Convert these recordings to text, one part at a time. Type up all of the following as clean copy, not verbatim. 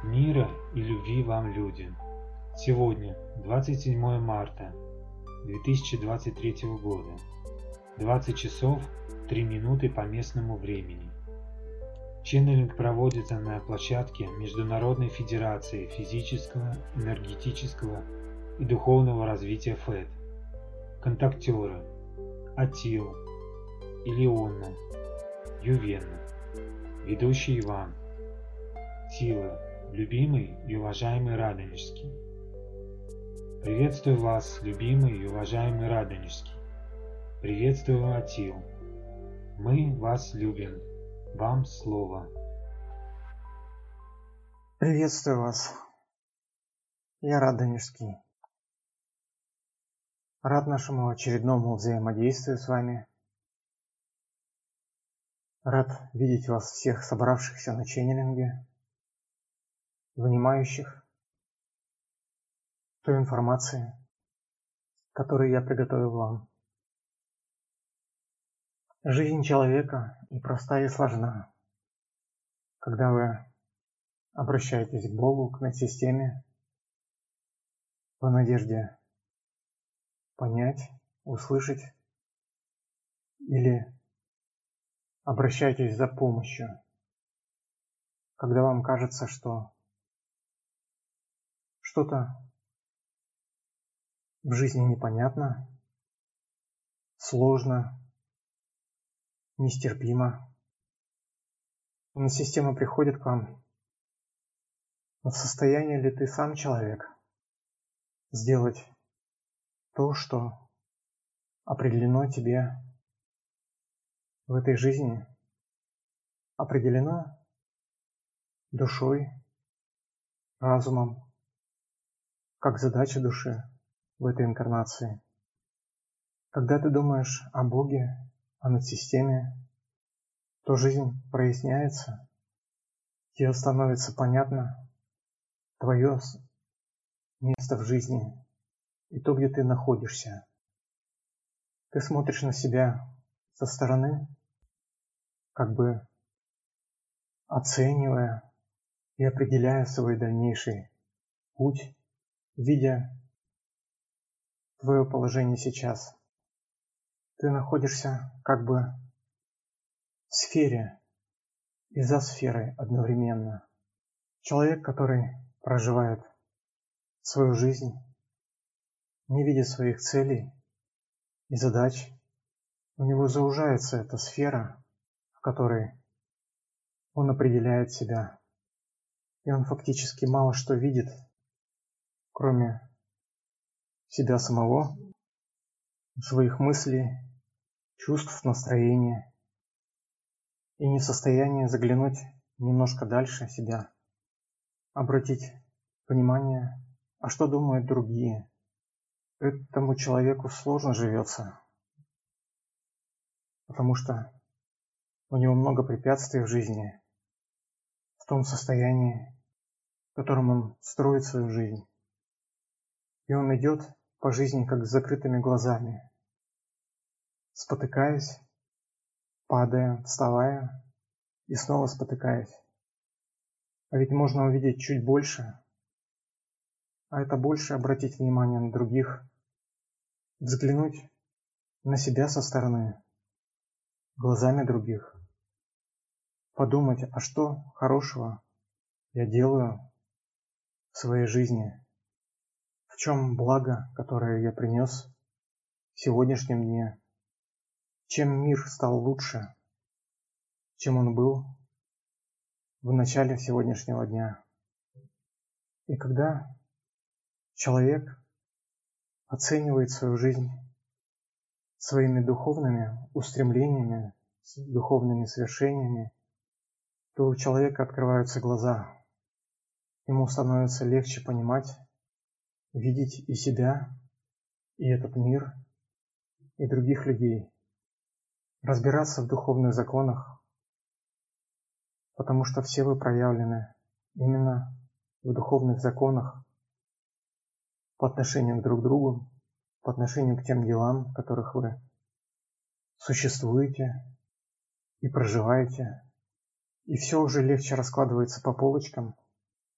Мира и любви вам, люди! Сегодня, 27 марта 2023 года, 20 часов 3 минуты по местному времени. Ченнелинг проводится на площадке Международной Федерации Физического, Энергетического и Духовного Развития ФЭД. Контактеры: Атил, Илеонна, Ювенна. Ведущий Иван. Сила, любимый и уважаемый Радонежский. Приветствую вас, любимый и уважаемый Радонежский. Приветствую, Атил. Мы вас любим. Вам слово. Приветствую вас. Я Радонежский. Рад нашему очередному взаимодействию с вами. Рад видеть вас всех, собравшихся на ченнелинге, внимающих той информации, которую я приготовил вам. Жизнь человека и проста, и сложна. Когда вы обращаетесь к Богу, к надсистеме, в надежде понять, услышать, или обращаетесь за помощью, когда вам кажется, что что-то в жизни непонятно, сложно, нестерпимо. Надсистема приходит к вам. Но в состоянии ли ты сам, человек, сделать то, что определено тебе в этой жизни, определено душой, разумом, как задача души в этой инкарнации? Когда ты думаешь о Боге, о надсистеме, то жизнь проясняется, тебе становится понятно твое место в жизни и то, где ты находишься. Ты смотришь на себя со стороны, как бы оценивая и определяя свой дальнейший путь, видя твое положение сейчас. Ты находишься как бы в сфере и за сферой одновременно. Человек, который проживает свою жизнь, не видя своих целей и задач, у него заужается эта сфера, в которой он определяет себя. И он фактически мало что видит, кроме себя самого, своих мыслей, чувств, настроения, и не в состоянии заглянуть немножко дальше себя, обратить внимание, а что думают другие. Этому человеку сложно живется, потому что у него много препятствий в жизни, в том состоянии, в котором он строит свою жизнь. И он идет по жизни как с закрытыми глазами, спотыкаясь, падая, вставая и снова спотыкаясь. А ведь можно увидеть чуть больше, а это больше обратить внимание на других, взглянуть на себя со стороны, глазами других, подумать, а что хорошего я делаю в своей жизни, в чем благо, которое я принес в сегодняшнем дне, чем мир стал лучше, чем он был в начале сегодняшнего дня. И когда человек оценивает свою жизнь своими духовными устремлениями, духовными свершениями, то у человека открываются глаза. Ему становится легче понимать, видеть и себя, и этот мир, и других людей, разбираться в духовных законах, потому что все вы проявлены именно в духовных законах по отношению друг к другу, по отношению к тем делам, в которых вы существуете и проживаете. И все уже легче раскладывается по полочкам,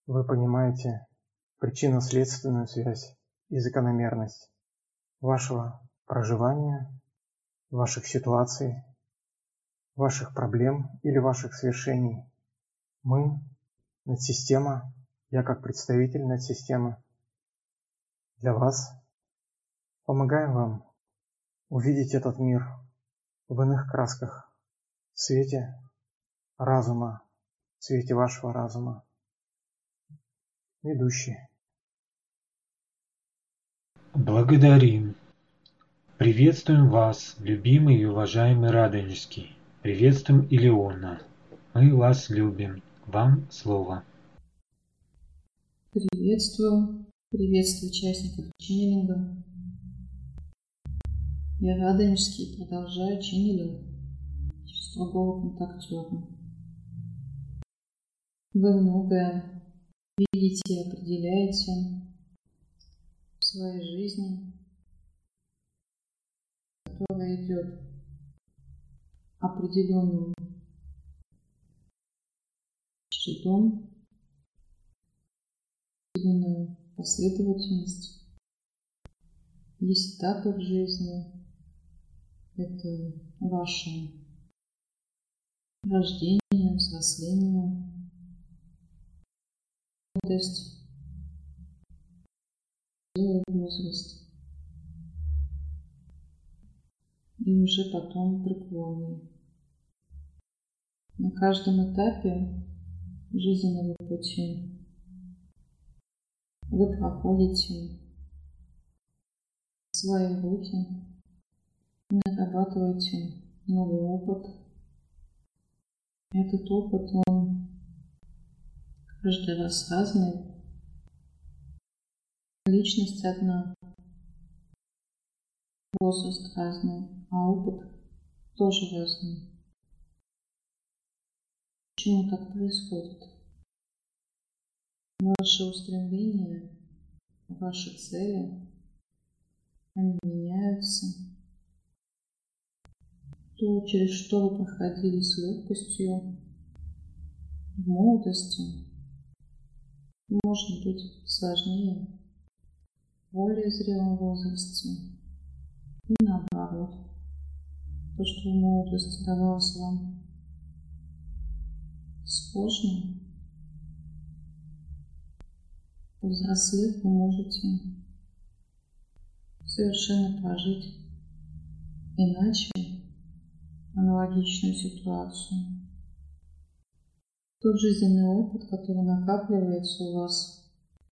Вы понимаете причинно-следственную связь и закономерность вашего проживания, ваших ситуаций, ваших проблем или ваших свершений. Мы, надсистема, я как представитель надсистемы, для вас помогаем вам увидеть этот мир в иных красках, в свете разума, в свете вашего разума. Ведущий. Благодарим. Приветствуем вас, любимый и уважаемый Радонежский. Приветствуем Илеона. Мы вас любим. Вам слово. Приветствую участников ченнелинга. Я Радонежский и продолжаю ченнелинг через другого контактера. Вы многое видите и определяете в своей жизни, которая идет определенным чередом, определенную последовательность. Есть этапы в жизни. Это ваше рождение, взросление, молодость, возраст. И уже потом преклонный. На каждом этапе жизненного пути вы проходите свои руки и нарабатываете новый опыт. Этот опыт, он каждый раз разный. Личность одна, возраст разный, а опыт тоже разный. Почему так происходит? Ваши устремления, ваши цели, они меняются. То, через что вы проходили с легкостью в молодости, может быть сложнее в более зрелом возрасте. И наоборот, то, что в молодости давалось вам сложно, повзрослев, вы можете совершенно прожить иначе аналогичную ситуацию. Тот жизненный опыт, который накапливается у вас,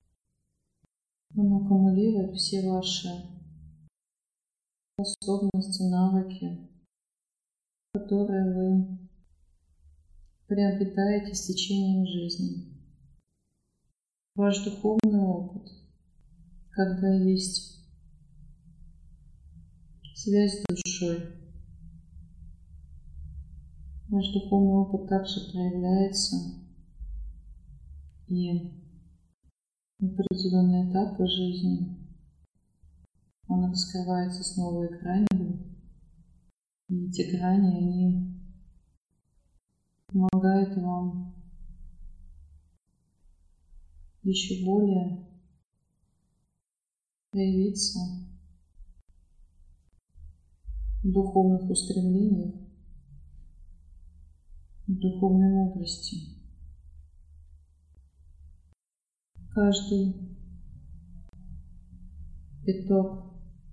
он аккумулирует все ваши способности, навыки, которые вы приобретаете с течением жизни. Ваш духовный опыт, когда есть связь с душой. Ваш духовный опыт также проявляется и в определенные этапы жизни. Он раскрывается с новой гранью. И эти грани, они помогают вам еще более проявиться в духовных устремлениях, в духовной мудрости. Каждый итог,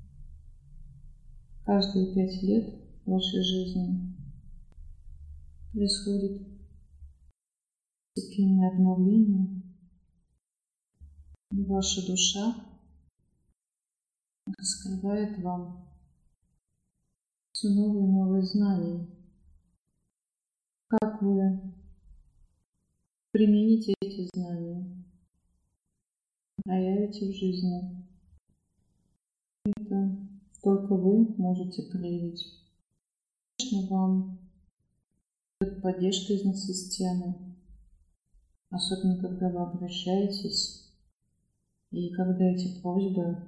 каждые 5 лет в вашей жизни происходит постепенное обновление, и ваша душа раскрывает вам все новые и новые знания. Как вы примените эти знания, проявите в жизни, это только вы можете проявить. Конечно, вам дает поддержка из надсистемы, особенно когда вы обращаетесь, и когда эти просьбы,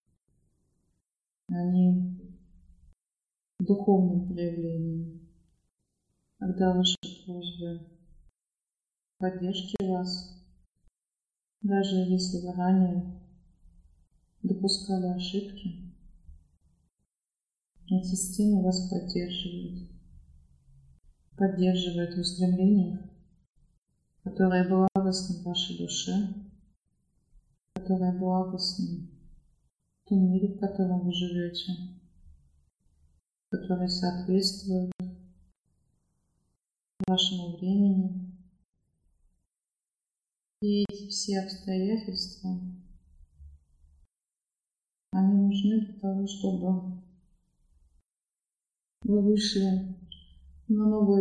они в духовном проявлении, когда ваши просьбы поддержки вас, Даже если вы ранее допускали ошибки, но система вас поддерживает в устремлениях, которые благостны вашей душе, которые благостны в том мире, в котором вы живете, которые соответствуют вашему времени. И эти все обстоятельства, они нужны для того, чтобы вы вышли на новый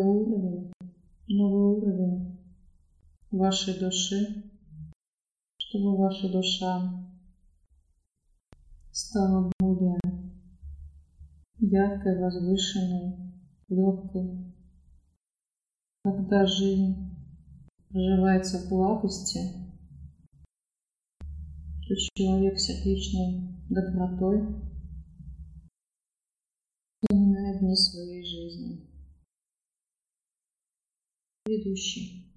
уровень вашей души, чтобы ваша душа стала более яркой, возвышенной, легкой. Когда жизнь проживается в благости, то человек с сердечной добротой вспоминает дни своей жизни. Ведущий.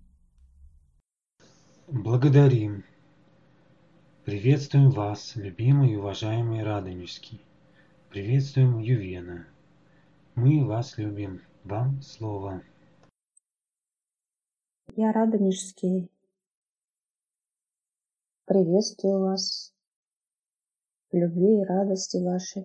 Благодарим. Приветствуем вас, любимый и уважаемый Радонежский. Приветствуем Ювена. Мы вас любим. Вам слово. Я Радонежский. Приветствую вас в любви и радости вашей.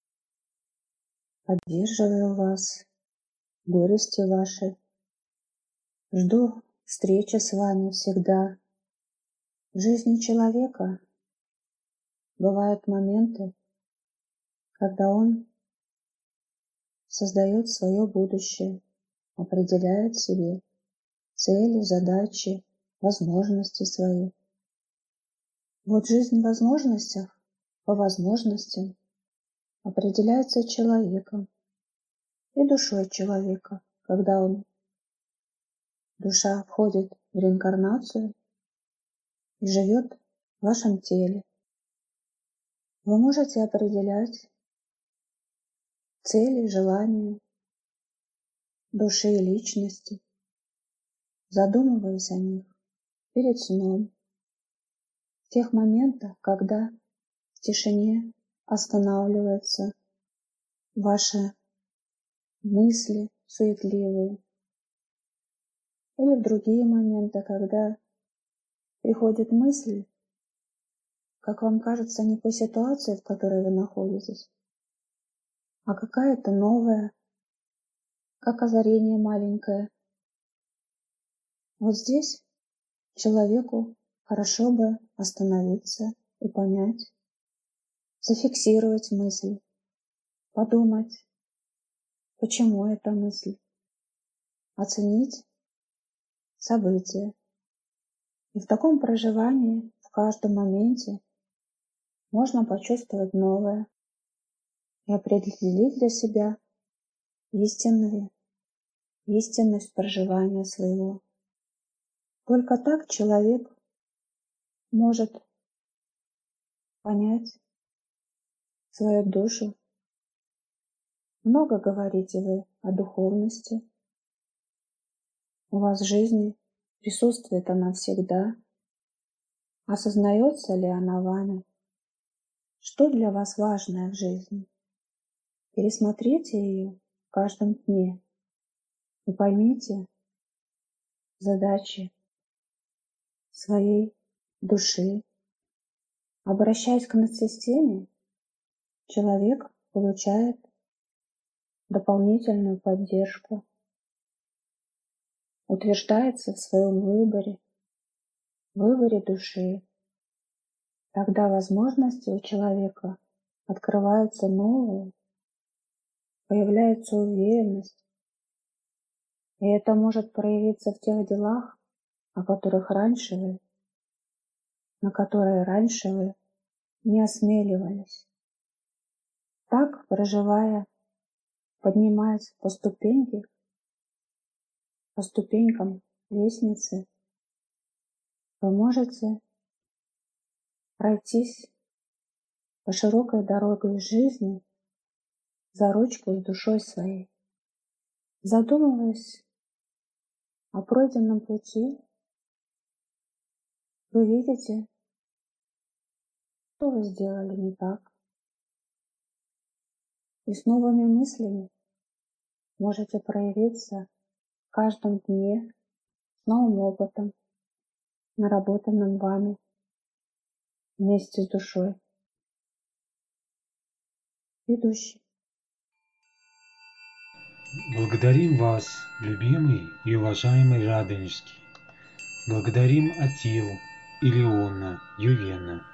Поддерживаю вас в горести вашей. Жду встречи с вами всегда. В жизни человека бывают моменты, когда он создает свое будущее, определяет себе цели, задачи, возможности свои. Вот жизнь в возможностях, по возможностям определяется человеком и душой человека, когда душа входит в реинкарнацию и живет в вашем теле. Вы можете определять цели, желания души и личности, задумываясь о них перед сном, в тех моментах, когда в тишине останавливаются ваши мысли суетливые, или в другие моменты, когда приходят мысли, как вам кажется, не по ситуации, в которой вы находитесь, а какая-то новая, как озарение маленькое. Вот здесь человеку хорошо бы остановиться и понять, зафиксировать мысль, подумать, почему эта мысль, оценить события. И в таком проживании, в каждом моменте, можно почувствовать новое и определить для себя истинность проживания своего. Только так человек может понять свою душу. Много говорите вы о духовности. У вас в жизни присутствует она всегда. Осознается ли она вами? Что для вас важное в жизни? Пересмотрите ее в каждом дне и поймите задачи своей души. Обращаясь к надсистеме, человек получает дополнительную поддержку, утверждается в своем выборе души. Тогда возможности у человека открываются новые, появляется уверенность. И это может проявиться в тех делах, на которые раньше вы не осмеливались. Так, проживая, поднимаясь по ступенькам лестницы, вы можете пройтись по широкой дороге жизни за ручку с душой своей, задумываясь о пройденном пути, Вы видите, что вы сделали не так. И с новыми мыслями можете проявиться в каждом дне с новым опытом, наработанным вами вместе с душой. Ведущий. Благодарим вас, любимый и уважаемый Радонежский. Благодарим Атилу, Илеона, Ювена,